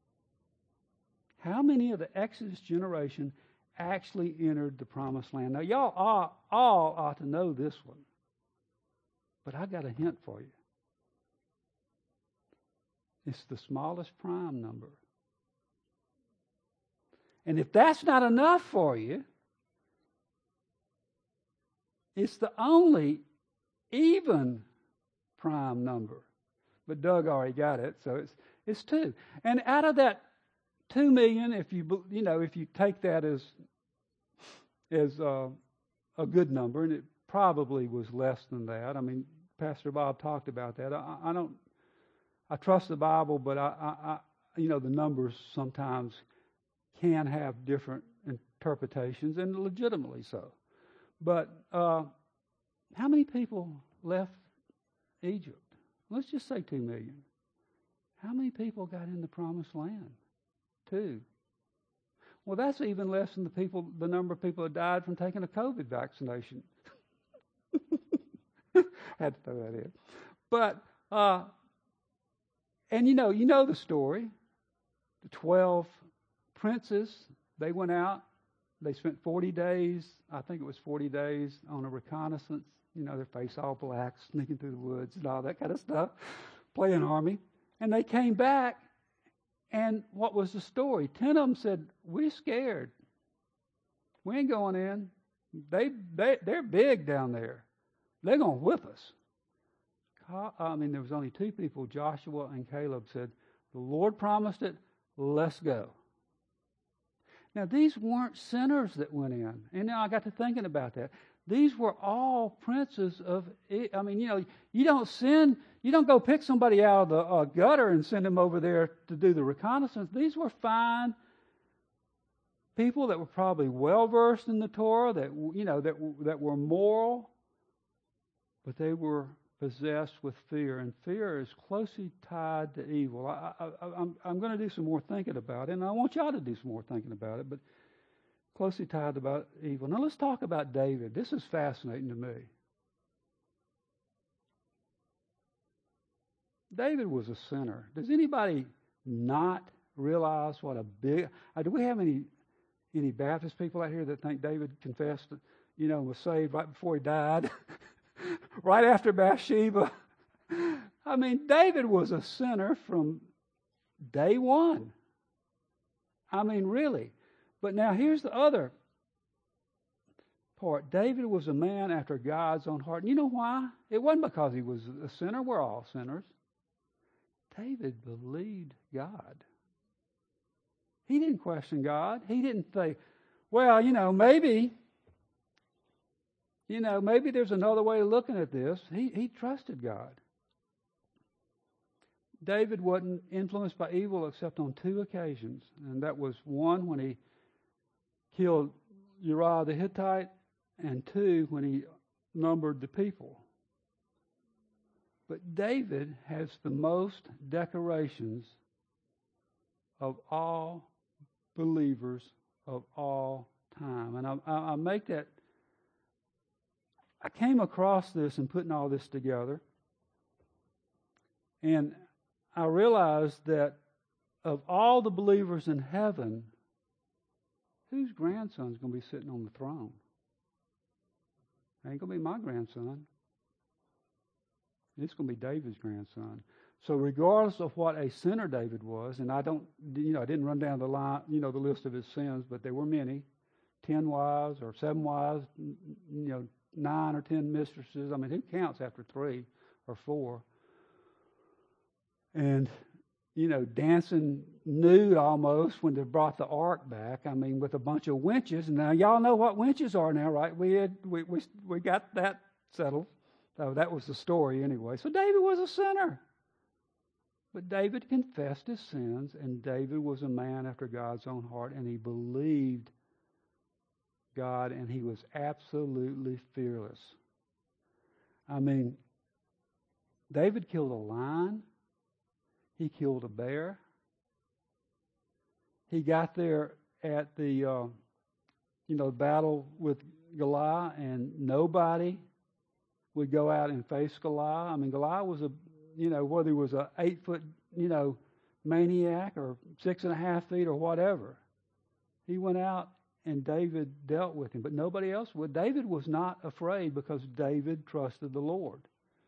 How many of the Exodus generation actually entered the promised land? Now, y'all all ought to know this one. But I got a hint for you. It's the smallest prime number. And if that's not enough for you, it's the only even prime number. But Doug already got it, so it's 2. And out of that 2 million, if you take that as a good number, and it probably was less than that. I mean, Pastor Bob talked about that. I trust the Bible, but I the numbers sometimes can have different interpretations, and legitimately so. But how many people left Egypt? Let's just say 2 million. How many people got in the promised land? 2. Well, that's even less than the number of people that died from taking a COVID vaccination. Had to throw that in. But and you know the story. The 12 princes, they went out. They spent 40 days, I think it was 40 days, on a reconnaissance. Their face all black, sneaking through the woods and all that kind of stuff, playing army. And they came back, and what was the story? 10 of them said, we're scared. We ain't going in. They're big down there. They're going to whip us. There was only 2 people, Joshua and Caleb, said, the Lord promised it, let's go. Now, these weren't sinners that went in. And now I got to thinking about that. These were all princes of, I mean, you don't go pick somebody out of the gutter and send them over there to do the reconnaissance. These were fine people that were probably well versed in the Torah, that were moral, but they were possessed with fear, and fear is closely tied to evil. I'm going to do some more thinking about it, and I want y'all to do some more thinking about it, but closely tied about evil. Now let's talk about David. This is fascinating to me. David was a sinner. Does anybody not realize what a big... do we have any Baptist people out here that think David confessed, was saved right before he died? Right after Bathsheba? I mean, David was a sinner from day one. I mean, really. But now here's the other part. David was a man after God's own heart. And you know why? It wasn't because he was a sinner. We're all sinners. David believed God. He didn't question God. He didn't say, well, maybe there's another way of looking at this. He trusted God. David wasn't influenced by evil except on 2 occasions. And that was 1, when he killed Uriah the Hittite, and 2, when he numbered the people. But David has the most decorations of all believers of all time. And I make that... I came across this in putting all this together, and I realized that of all the believers in heaven, whose grandson's going to be sitting on the throne? It ain't going to be my grandson. It's going to be David's grandson. So regardless of what a sinner David was, and I didn't run down the line, the list of his sins, but there were many, 10 wives or 7 wives, 9 or 10 mistresses. I mean, who counts after 3 or 4? And, dancing nude almost when they brought the ark back. I mean, with a bunch of winches. And now y'all know what winches are now, right? We got that settled. So that was the story anyway. So David was a sinner. But David confessed his sins, and David was a man after God's own heart, and he believed God, and he was absolutely fearless. I mean, David killed a lion. He killed a bear. He got there at the battle with Goliath, and nobody would go out and face Goliath. I mean, Goliath was whether he was a 8-foot, maniac or 6.5 feet or whatever. He went out and David dealt with him, but nobody else would. David was not afraid because David trusted the Lord.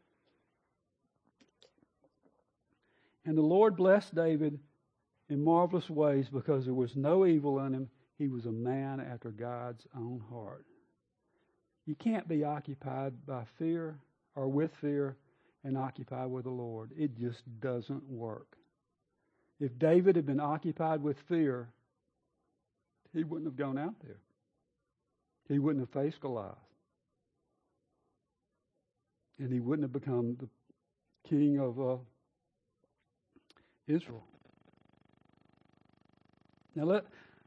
And the Lord blessed David in marvelous ways because there was no evil in him. He was a man after God's own heart. You can't be occupied by fear or with fear and occupied with the Lord. It just doesn't work. If David had been occupied with fear, he wouldn't have gone out there. He wouldn't have faced Goliath. And he wouldn't have become the king of Israel. Now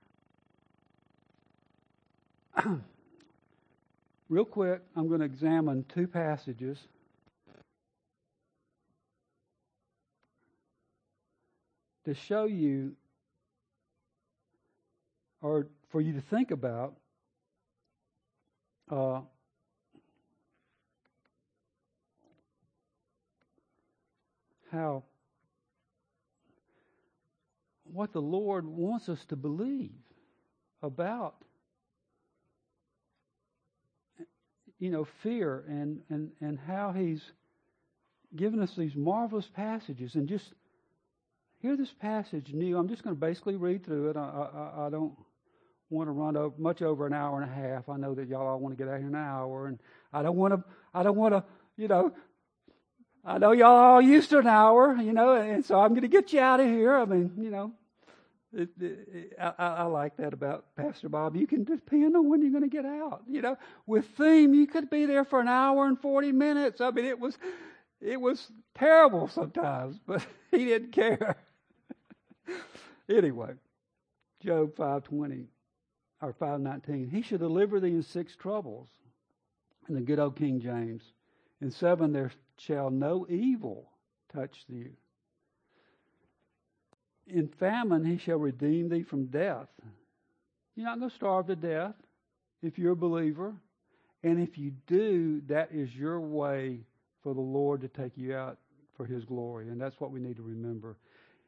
real quick, I'm going to examine 2 passages to show you, or for you to think about, what the Lord wants us to believe about, fear and how He's given us these marvelous passages. And just hear this passage new. I'm just going to basically read through it. I don't want to run much over an hour and a half. I know that y'all all want to get out here in an hour, and I don't want to, I know y'all all used to an hour, and so I'm going to get you out of here. I mean, I like that about Pastor Bob. You can depend on when you're going to get out. You know, with theme, you could be there for an hour and 40 minutes. I mean, it was terrible sometimes, but he didn't care. Anyway, Job 5:20 or 5:19. He shall deliver thee in 6 troubles, in the good old King James. In 7 there shall no evil touch thee. In famine he shall redeem thee from death. You're not going to starve to death if you're a believer. And if you do, that is your way for the Lord to take you out for His glory. And that's what we need to remember.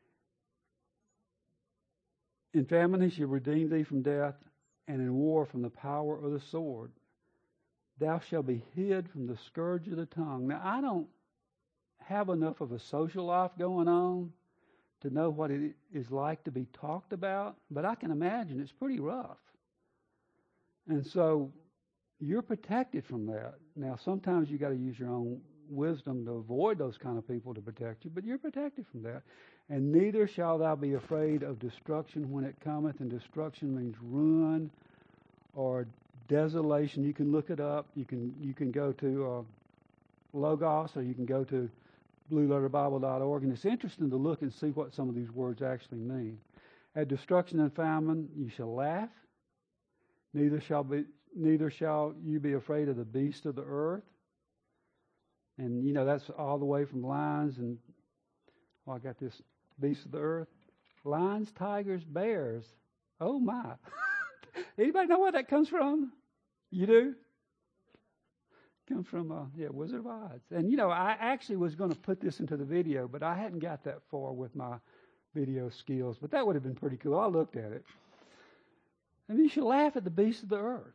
In famine he shall redeem thee from death, and in war from the power of the sword. Thou shalt be hid from the scourge of the tongue. Now, I don't have enough of a social life going on to know what it is like to be talked about, but I can imagine it's pretty rough. And so you're protected from that. Now, sometimes you got to use your own wisdom to avoid those kind of people to protect you, but you're protected from that. And neither shall thou be afraid of destruction when it cometh, and destruction means ruin or desolation. You can look it up. You can go to Logos, or you can go to blueletterbible.org, and it's interesting to look and see what some of these words actually mean. At destruction and famine you shall laugh, neither shall you be afraid of the beast of the earth. And you know, that's all the way from lions and I got this beast of the earth. Lions, tigers, bears. Oh my. Anybody know where that comes from? You do? Comes from, Wizard of Oz. And, you know, I actually was going to put this into the video, but I hadn't got that far with my video skills. But that would have been pretty cool. I looked at it. And you shall laugh at the beasts of the earth.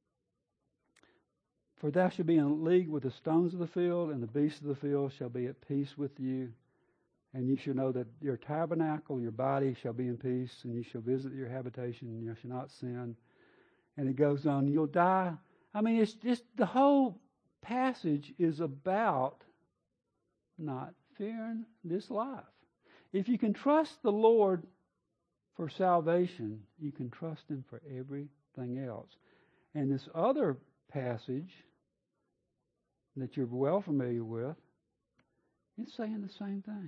For thou shalt be in league with the stones of the field, and the beasts of the field shall be at peace with you. And you shall know that your tabernacle, your body, shall be in peace, and you shall visit your habitation, and you shall not sin. And it goes on. You'll die. I mean, it's just the whole passage is about not fearing this life. If you can trust the Lord for salvation, you can trust Him for everything else. And this other passage that you're well familiar with, it's saying the same thing.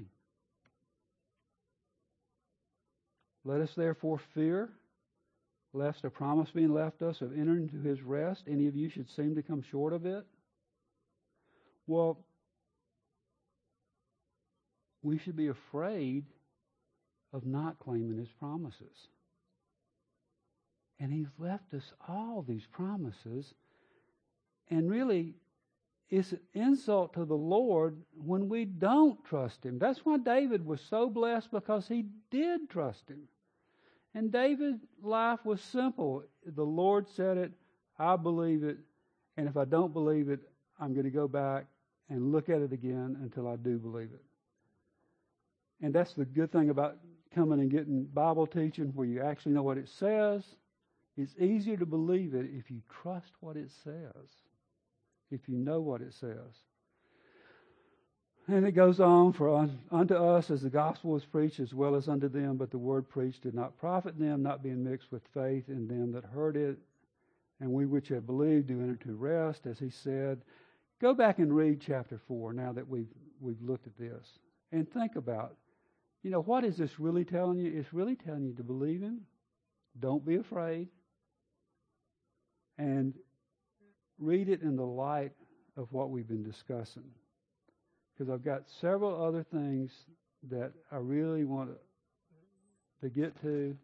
Let us therefore fear, lest a promise being left us of entering into His rest, any of you should seem to come short of it. Well, we should be afraid of not claiming His promises. And He's left us all these promises. And really, it's an insult to the Lord when we don't trust Him. That's why David was so blessed, because he did trust Him. And David's life was simple. The Lord said it, I believe it, and if I don't believe it, I'm going to go back and look at it again until I do believe it. And that's the good thing about coming and getting Bible teaching, where you actually know what it says. It's easier to believe it if you trust what it says, if you know what it says. And it goes on, for unto us as the gospel was preached as well as unto them, but the word preached did not profit them, not being mixed with faith in them that heard it. And we which have believed do enter to rest, as he said. Go back and read chapter 4 now that we've looked at this. And think about, what is this really telling you? It's really telling you to believe Him. Don't be afraid. And read it in the light of what we've been discussing. Because I've got several other things that I really want to get to.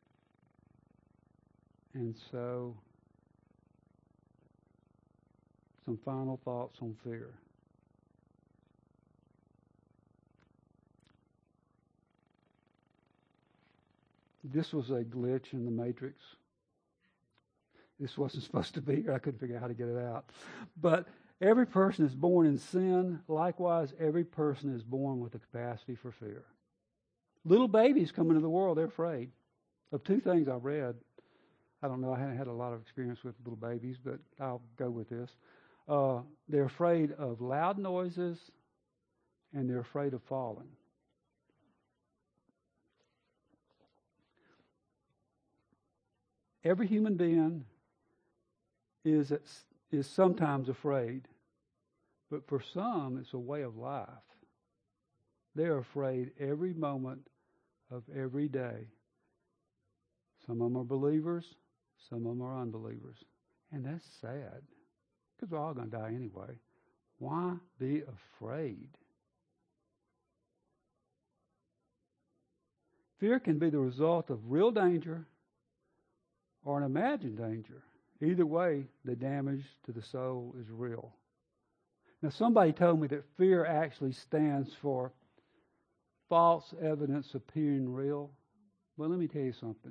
And so, some final thoughts on fear. This was a glitch in the matrix. This wasn't supposed to be here. I couldn't figure out how to get it out. But every person is born in sin. Likewise, every person is born with the capacity for fear. Little babies come into the world, they're afraid of two things I've read. I don't know, I haven't had a lot of experience with little babies, but I'll go with this. They're afraid of loud noises, and they're afraid of falling. Every human being is sometimes afraid. But for some, it's a way of life. They're afraid every moment of every day. Some of them are believers, some of them are unbelievers. And that's sad, because we're all going to die anyway. Why be afraid? Fear can be the result of real danger or an imagined danger. Either way, the damage to the soul is real. Now, somebody told me that fear actually stands for false evidence appearing real. Well, let me tell you something.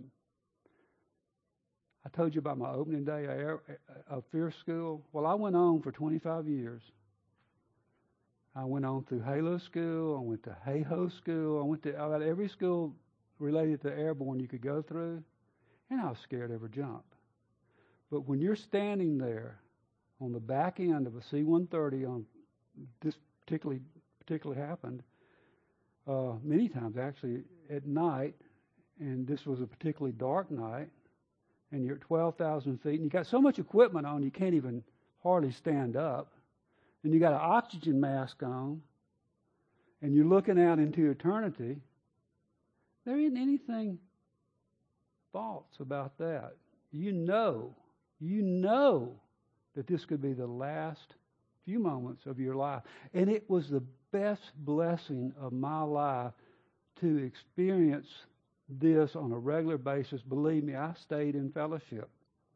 I told you about my opening day of Fear School. Well, I went on for 25 years. I went on through Halo School. I went to HAHO School. I went to about every school related to airborne you could go through, and I was scared every jump. But when you're standing there on the back end of a C-130, on this particularly happened many times actually at night, and this was a particularly dark night, and you're at 12,000 feet, and you got so much equipment on you can't even hardly stand up, and you got an oxygen mask on, and you're looking out into eternity. There isn't anything false about that. You know that this could be the last few moments of your life. And it was the best blessing of my life to experience this on a regular basis. Believe me, I stayed in fellowship.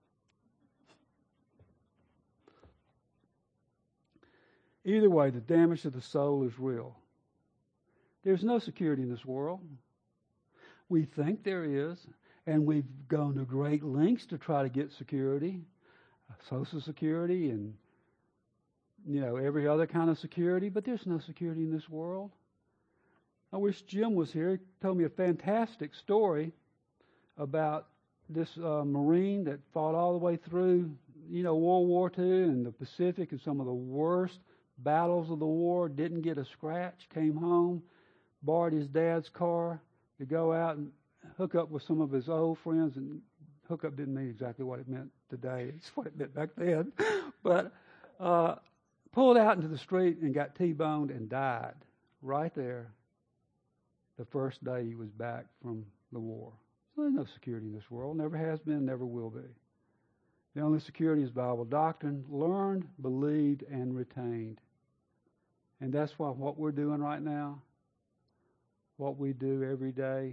Either way, the damage to the soul is real. There's no security in this world. We think there is, and we've gone to great lengths to try to get security, Social Security and every other kind of security, but there's no security in this world. I wish Jim was here. He told me a fantastic story about this Marine that fought all the way through, World War II and the Pacific and some of the worst battles of the war, didn't get a scratch, came home, borrowed his dad's car to go out and hook up with some of his old friends. And hook up didn't mean exactly what it meant today. It's what it meant back then. But pulled out into the street and got T-boned and died right there the first day he was back from the war. So there's no security in this world. Never has been, never will be. The only security is Bible doctrine, learned, believed, and retained. And that's why what we're doing right now, what we do every day,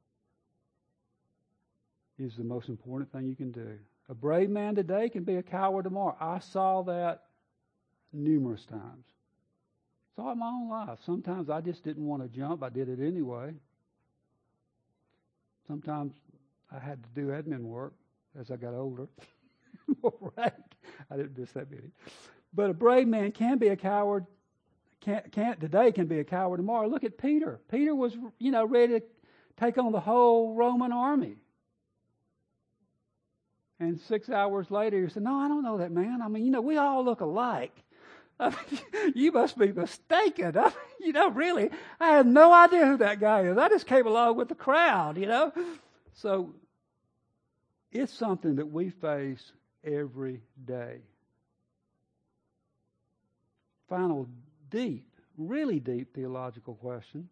is the most important thing you can do. A brave man today can be a coward tomorrow. I saw that numerous times. Saw it in my own life. Sometimes I just didn't want to jump. I did it anyway. Sometimes I had to do admin work as I got older. Right? I didn't miss that many. But a brave man can be a coward. Can't today, can be a coward tomorrow. Look at Peter. Peter was, ready to take on the whole Roman army. And 6 hours later, he said, "No, I don't know that man. I mean, we all look alike. I mean, you must be mistaken. I mean, really, I had no idea who that guy is. I just came along with the crowd, So it's something that we face every day. Final deep, really deep theological question.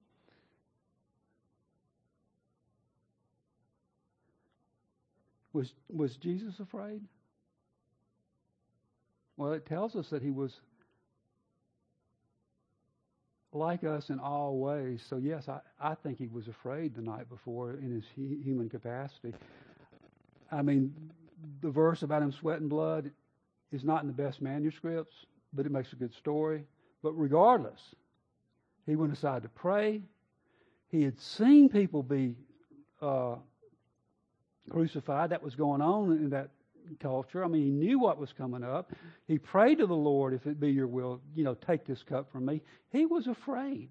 Was Jesus afraid? Well, it tells us that he was like us in all ways. So yes, I think he was afraid the night before in his human capacity. I mean, the verse about him sweating blood is not in the best manuscripts, but it makes a good story. But regardless, he went aside to pray. He had seen people be crucified. That was going on in that culture. I mean, he knew what was coming up. He prayed to the Lord, if it be your will, take this cup from me. He was afraid.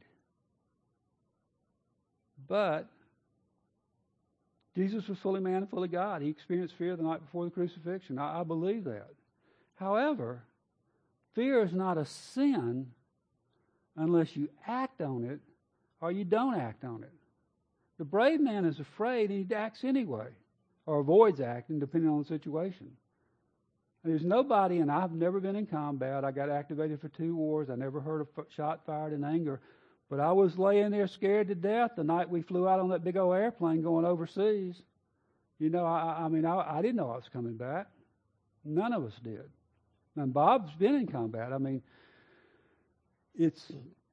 But Jesus was fully man and fully God. He experienced fear the night before the crucifixion. I believe that. However, fear is not a sin unless you act on it or you don't act on it. The brave man is afraid and he acts anyway. or avoids acting, depending on the situation. There's nobody, and I've never been in combat. I got activated for 2 wars. I never heard a shot fired in anger. But I was laying there scared to death the night we flew out on that big old airplane going overseas. You know, I didn't know I was coming back. None of us did. And Bob's been in combat. I mean, it's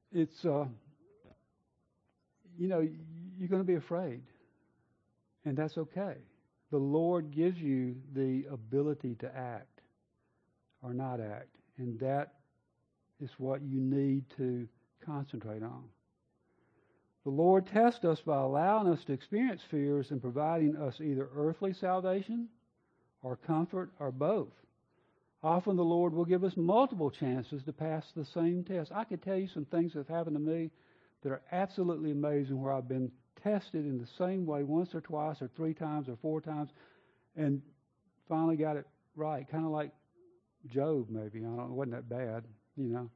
you know, you're going to be afraid. And that's okay. The Lord gives you the ability to act or not act. And that is what you need to concentrate on. The Lord tests us by allowing us to experience fears and providing us either earthly salvation or comfort or both. Often the Lord will give us multiple chances to pass the same test. I could tell you some things that have happened to me that are absolutely amazing, where I've been tested in the same way once or twice or 3 times or 4 times and finally got it right. Kind of like Job, maybe. I don't know, it wasn't that bad, you know.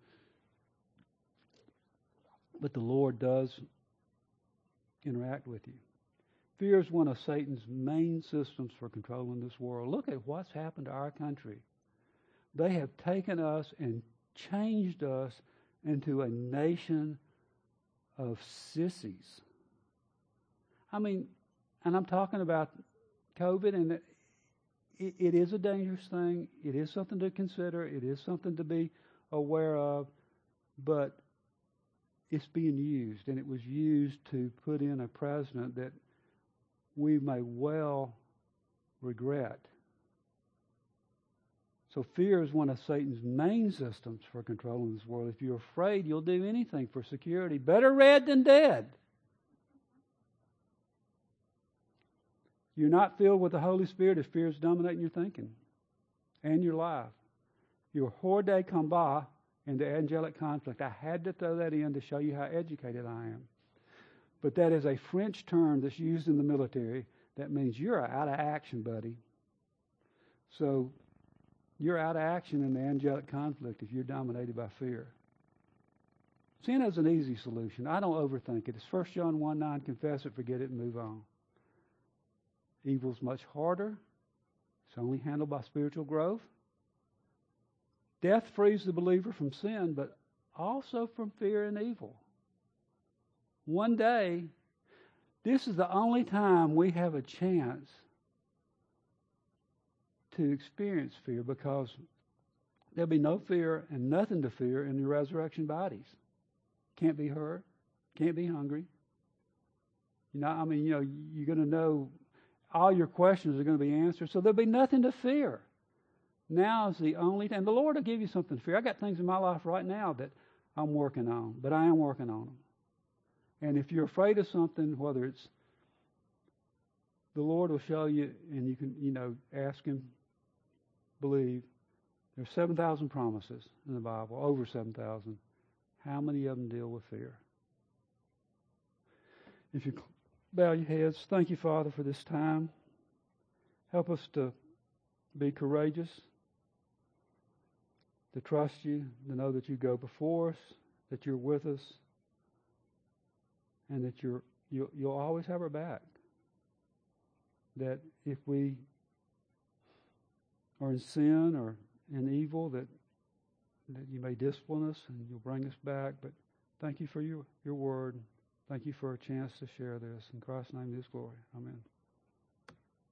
But the Lord does interact with you. Fear is one of Satan's main systems for controlling this world. Look at what's happened to our country. They have taken us and changed us into a nation of sissies. I mean, and I'm talking about COVID, and it is a dangerous thing. It is something to consider. It is something to be aware of. But it's being used, and it was used to put in a president that we may well regret. So fear is one of Satan's main systems for controlling this world. If you're afraid, you'll do anything for security. Better red than dead. You're not filled with the Holy Spirit if fear is dominating your thinking and your life. You're hors de combat in the angelic conflict. I had to throw that in to show you how educated I am. But that is a French term that's used in the military. That means you're out of action, buddy. So you're out of action in the angelic conflict if you're dominated by fear. Sin is an easy solution. I don't overthink it. It's 1 John 1:9, confess it, forget it, and move on. Evil's much harder. It's only handled by spiritual growth. Death frees the believer from sin, but also from fear and evil. One day, this is the only time we have a chance to experience fear, because there'll be no fear and nothing to fear in the resurrection bodies. Can't be hurt, can't be hungry. You know, I mean, you know, you're going to know all your questions are going to be answered, so there'll be nothing to fear. Now is the only time. The Lord will give you something to fear. I got things in my life right now that I'm working on, but I am working on them. And if you're afraid of something, whether it's, the Lord will show you, and you can, you know, ask Him, believe. There's 7,000 promises in the Bible, over 7,000. How many of them deal with fear? If you bow your heads, thank you, Father, for this time. Help us to be courageous, to trust you, to know that you go before us, that you're with us, and that you'll always have our back. That if we are in sin or in evil, that you may discipline us and you'll bring us back. But thank you for your word. Thank you for a chance to share this. In Christ's name, this glory. Amen.